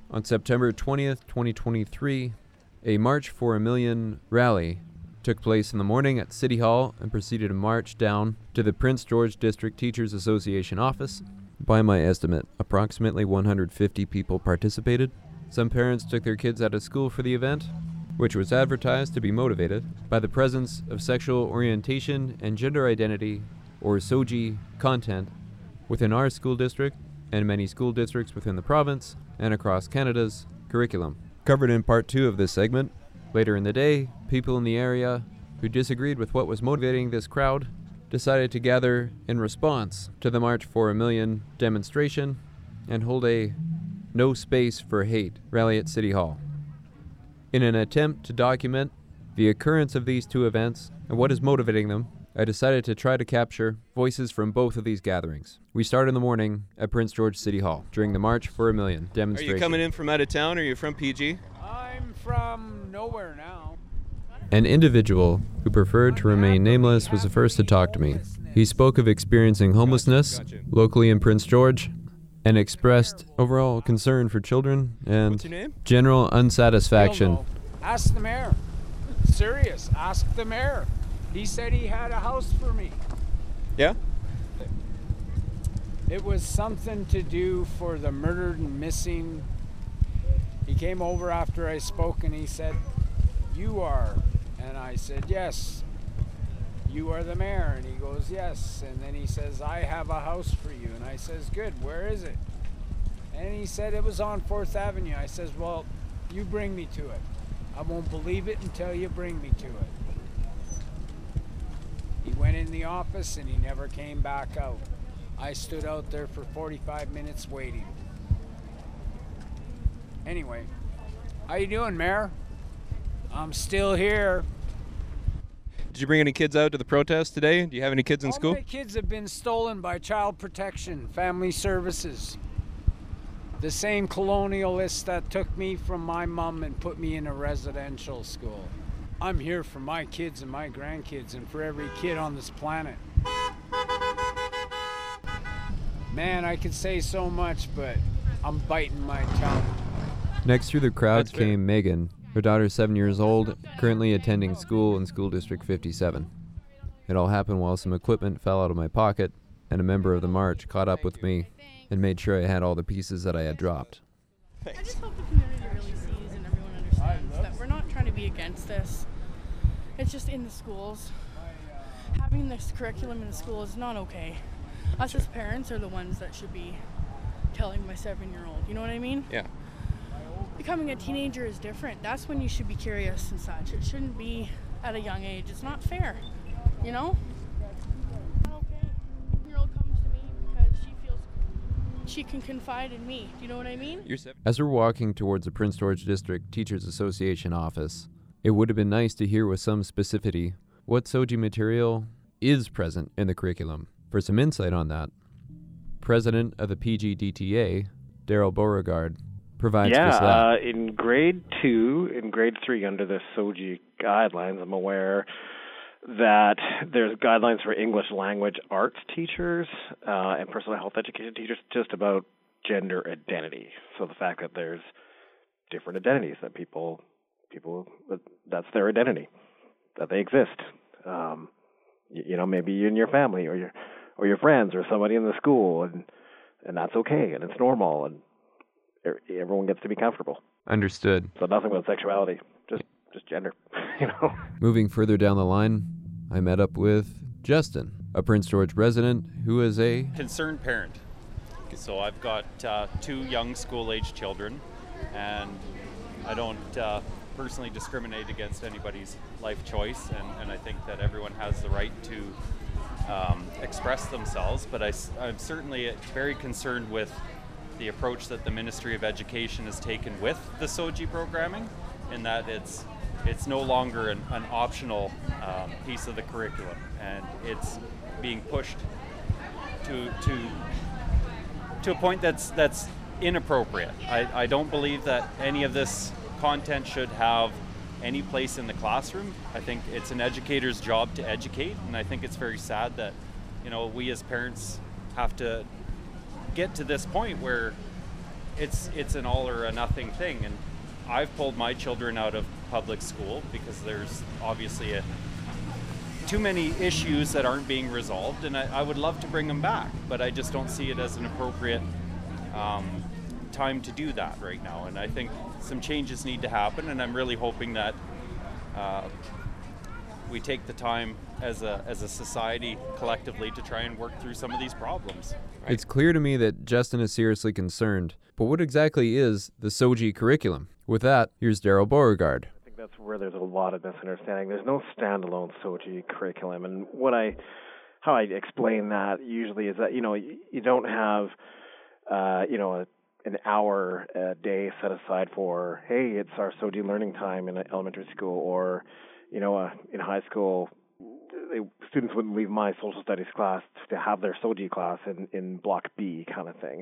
On September 20th, 2023, a March for a Million rally took place in the morning at City Hall and proceeded to march down to the Prince George District Teachers Association office. By my estimate, approximately 150 people participated. Some parents took their kids out of school for the event, which was advertised to be motivated by the presence of sexual orientation and gender identity, or SOGI, content within our school district and many school districts within the province and across Canada's curriculum. Covered in part 2 of this segment, later in the day, people in the area who disagreed with what was motivating this crowd decided to gather in response to the March for a Million demonstration and hold a No Space for Hate rally at City Hall. In an attempt to document the occurrence of these two events and what is motivating them, I decided to try to capture voices from both of these gatherings. We start in the morning at Prince George City Hall during the March for a Million demonstration. Are you coming in from out of town, or are you from PG? I'm from nowhere now. An individual who preferred to remain nameless was the first to talk to me. He spoke of experiencing homelessness locally in Prince George and expressed overall concern for children and What's your name? general unsatisfaction. You'll know. Ask the mayor. Serious. Ask the mayor. He said he had a house for me. Yeah? It was something to do for the murdered and missing. He came over after I spoke and he said, "You are." And I said, "Yes." "You are the mayor." And he goes, "Yes." And then he says, "I have a house for you." And I says, "Good, where is it?" And he said it was on 4th Avenue. I says, "Well, you bring me to it. I won't believe it until you bring me to it." He went in the office and he never came back out. I stood out there for 45 minutes waiting. Anyway, how you doing, Mayor? I'm still here. Did you bring any kids out to the protest today? Do you have any kids in school? All my kids have been stolen by Child Protection, Family Services. The same colonialists that took me from my mom and put me in a residential school. I'm here for my kids and my grandkids and for every kid on this planet. Man, I could say so much, but I'm biting my tongue. Next through the crowd That's fair. came Megan. Her daughter's 7 years old, currently attending school in School District 57. It all happened while some equipment fell out of my pocket, and a member of the march caught up with me and made sure I had all the pieces that I had dropped. I just hope the community really sees and everyone understands that we're not trying to be against this. It's just in the schools. Having this curriculum in the school is not okay. Us as parents are the ones that should be telling my 7-year-old, you know what I mean? Yeah. Becoming a teenager is different. That's when you should be curious and such. It shouldn't be at a young age. It's not fair, you know? Not okay. A 7-year-old comes to me because she feels she can confide in me. Do you know what I mean? You're 7. As we're walking towards the Prince George District Teachers Association office, it would have been nice to hear with some specificity what SOGI material is present in the curriculum. For some insight on that, President of the PGDTA, Daryl Beauregard, provides this lab. In grade 2 and grade 3 under the SOGI guidelines, I'm aware that there's guidelines for English language arts teachers and personal health education teachers just about gender identity. So the fact that there's different identities, that people that's their identity, that they exist. Maybe in your family or your friends or somebody in the school, and that's okay and it's normal and everyone gets to be comfortable. Understood. So nothing about sexuality, just gender, Moving further down the line, I met up with Justin, a Prince George resident who is a concerned parent. So I've got 2 young school-age children, and I don't personally discriminate against anybody's life choice, and I think that everyone has the right to express themselves, but I'm certainly very concerned with the approach that the Ministry of Education has taken with the SOGI programming, in that it's no longer an optional piece of the curriculum, and it's being pushed to a point that's inappropriate. I don't believe that any of this content should have any place in the classroom. I think it's an educator's job to educate, and I think it's very sad that we as parents have to get to this point where it's an all or a nothing thing. And I've pulled my children out of public school because there's obviously too many issues that aren't being resolved, and I would love to bring them back, but I just don't see it as an appropriate time to do that right now. And I think some changes need to happen, and I'm really hoping that we take the time as a society collectively to try and work through some of these problems. Right? It's clear to me that Justin is seriously concerned, but what exactly is the SOGI curriculum? With that, here's Daryl Beauregard. I think that's where there's a lot of misunderstanding. There's no standalone SOGI curriculum, and how I explain that usually is that you don't have an hour a day set aside for, hey, it's our SOGI learning time in elementary school, or in high school, students wouldn't leave my social studies class to have their SOGI class in Block B kind of thing.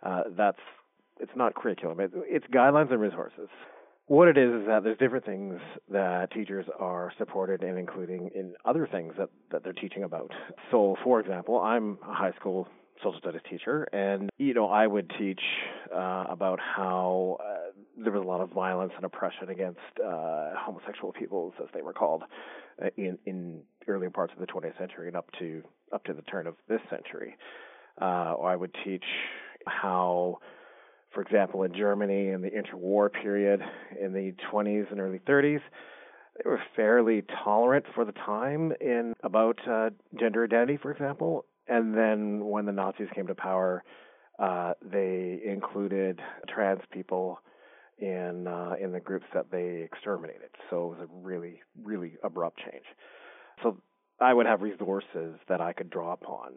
It's not curriculum. It's guidelines and resources. What it is that there's different things that teachers are supported in, including in other things that they're teaching about. So, for example, I'm a high school social studies teacher, and I would teach about how there was a lot of violence and oppression against homosexual peoples, as they were called, in earlier parts of the 20th century and up to the turn of this century. Or I would teach how, for example, in Germany in the interwar period in the 20s and early 30s, they were fairly tolerant for the time about gender identity, for example. And then when the Nazis came to power, they included trans people in the groups that they exterminated. So it was a really, really abrupt change. So I would have resources that I could draw upon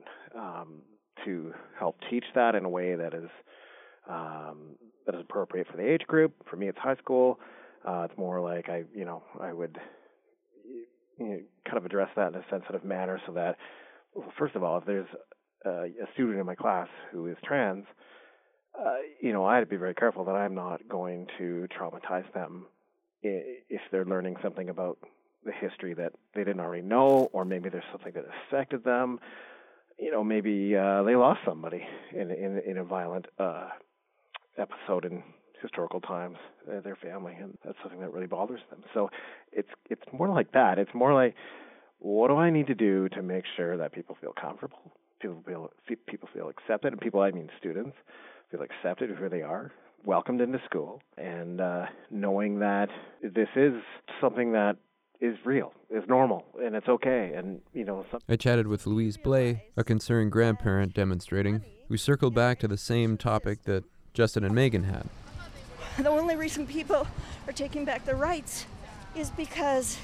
to help teach that in a way that is appropriate for the age group. For me, it's high school. It's more like I would kind of address that in a sensitive manner, so that, first of all, if there's a student in my class who is trans, I had to be very careful that I'm not going to traumatize them if they're learning something about the history that they didn't already know, or maybe there's something that affected them. Maybe they lost somebody in a violent episode in historical times, their family, and that's something that really bothers them. So it's more like that. It's more like, what do I need to do to make sure that people feel comfortable, people feel accepted, and people, I mean students, feel accepted who they are, welcomed into school, and knowing that this is something that is real, is normal, and it's okay. And I chatted with Louise Blay, a concerned grandparent demonstrating, who circled back to the same topic that Justin and Megan had. The only reason people are taking back their rights is because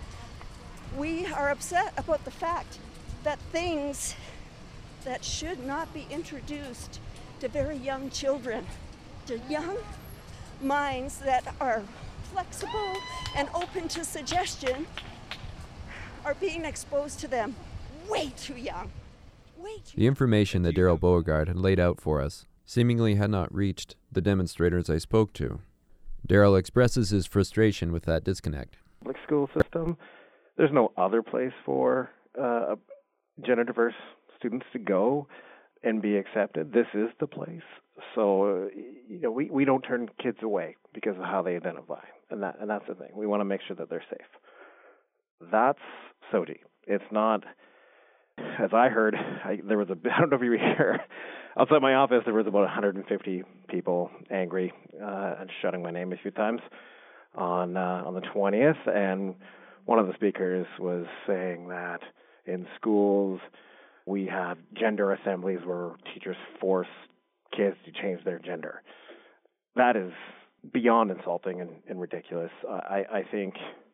we are upset about the fact that things that should not be introduced to very young children, to young minds that are flexible and open to suggestion, are being exposed to them way too young. The information that Daryl Beauregard had laid out for us seemingly had not reached the demonstrators I spoke to. Daryl expresses his frustration with that disconnect. Public school system, there's no other place for gender diverse students to go and be accepted. This is the place. So, we don't turn kids away because of how they identify, and that's the thing. We want to make sure that they're safe. That's SOGI. It's not, as I heard, there was I don't know if you were here, outside my office there was about 150 people angry and shouting my name a few times on the 20th, and one of the speakers was saying that in schools we have gender assemblies where teachers force kids to change their gender. That is beyond insulting and ridiculous. I think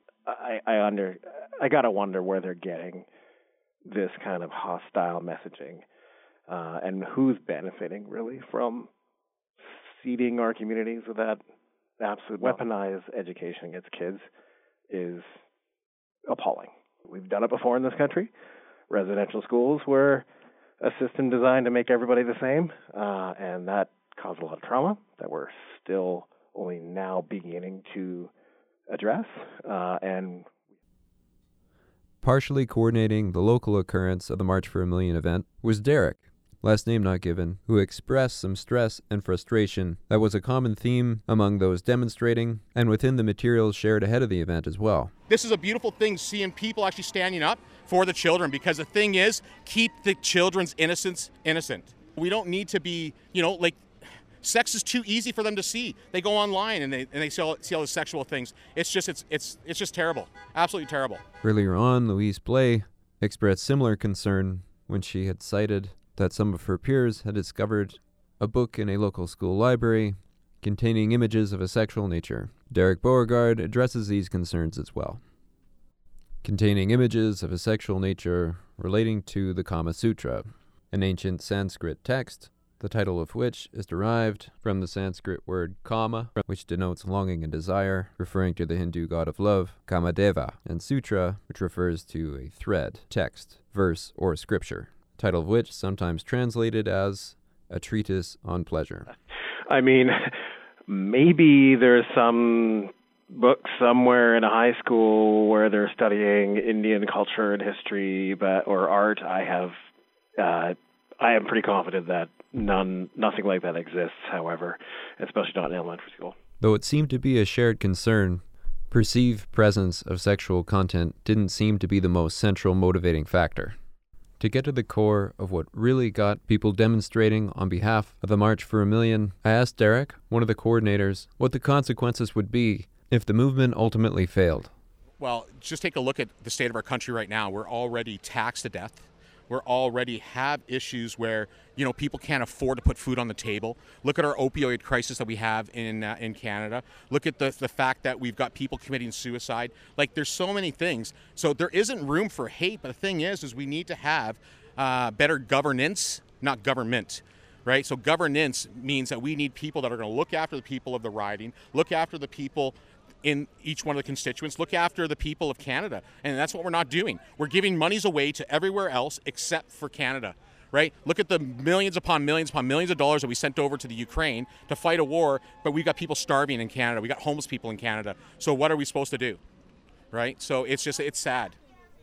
I gotta wonder where they're getting this kind of hostile messaging, and who's benefiting really from seeding our communities with that absolute weaponized education against kids is appalling. We've done it before in this country. Residential schools were a system designed to make everybody the same, and that caused a lot of trauma that we're still only now beginning to address. And partially coordinating the local occurrence of the March for a Million event was Derek, last name not given, who expressed some stress and frustration that was a common theme among those demonstrating and within the materials shared ahead of the event as well. This is a beautiful thing, seeing people actually standing up for the children, because the thing is, keep the children's innocence innocent. We don't need to be, sex is too easy for them to see. They go online and they see all the sexual things. It's just terrible. Absolutely terrible. Earlier on, Louise Blais expressed similar concern when she had cited that some of her peers had discovered a book in a local school library containing images of a sexual nature. Derek Beauregard addresses these concerns as well. Containing images of a sexual nature relating to the Kama Sutra, an ancient Sanskrit text, the title of which is derived from the Sanskrit word kama, which denotes longing and desire, referring to the Hindu god of love, Kamadeva, and sutra, which refers to a thread, text, verse, or scripture, title of which sometimes translated as a treatise on pleasure. I mean, maybe there's some book somewhere in a high school where they're studying Indian culture and history, or art. I am pretty confident that nothing like that exists, however, especially not in elementary school. Though it seemed to be a shared concern, perceived presence of sexual content didn't seem to be the most central motivating factor. To get to the core of what really got people demonstrating on behalf of the March for a Million, I asked Derek, one of the coordinators, what the consequences would be if the movement ultimately failed. Well, just take a look at the state of our country right now. We're already taxed to death. We're already have issues where, people can't afford to put food on the table. Look at our opioid crisis that we have in Canada. Look at the fact that we've got people committing suicide. There's so many things. So there isn't room for hate, but the thing is we need to have better governance, not government. Right? So governance means that we need people that are going to look after the people of the riding, look after the people in each one of the constituents, look after the people of Canada. And that's what we're not doing. We're giving monies away to everywhere else except for Canada. Right? Look at the millions upon millions of dollars that we sent over to the Ukraine to fight a war, but we've got people starving in Canada. We got homeless people in Canada. So what are we supposed to do? Right? So it's sad.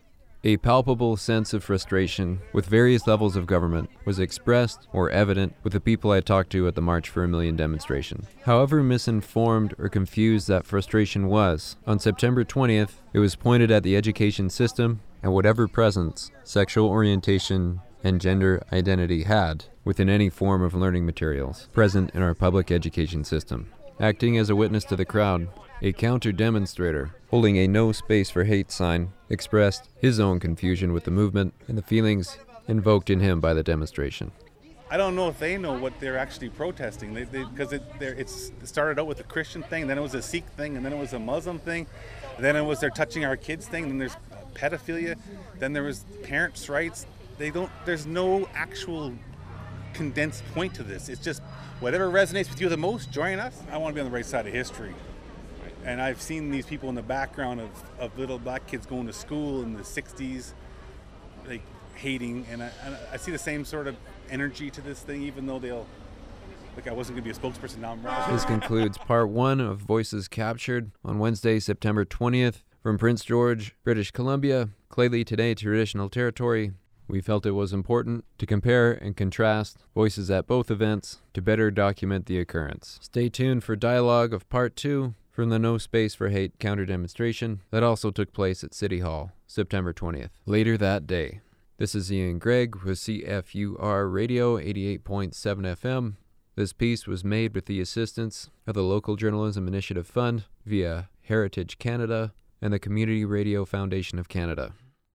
A palpable sense of frustration with various levels of government was expressed or evident with the people I talked to at the March for a Million demonstration. However misinformed or confused that frustration was, on September 20th, it was pointed at the education system and whatever presence sexual orientation and gender identity had within any form of learning materials present in our public education system. Acting as a witness to the crowd, a counter-demonstrator holding a No Space for Hate sign expressed his own confusion with the movement and the feelings invoked in him by the demonstration. I don't know if they know what they're actually protesting, because it started out with a Christian thing, then it was a Sikh thing, and then it was a Muslim thing, then it was they're touching our kids thing, then there's pedophilia, then there was parents' rights. There's no actual condensed point to this. It's just whatever resonates with you the most, join us. I want to be on the right side of history. And I've seen these people in the background of little black kids going to school in the 60s, hating, and I see the same sort of energy to this thing, even though I wasn't going to be a spokesperson, now I'm This concludes part 1 of Voices Captured on Wednesday, September 20th. From Prince George, British Columbia, Claylee Today Traditional Territory, we felt it was important to compare and contrast voices at both events to better document the occurrence. Stay tuned for dialogue of part 2 from the No Space for Hate counter-demonstration that also took place at City Hall, September 20th. Later that day. This is Ian Gregg with CFUR Radio 88.7 FM. This piece was made with the assistance of the Local Journalism Initiative Fund via Heritage Canada and the Community Radio Foundation of Canada.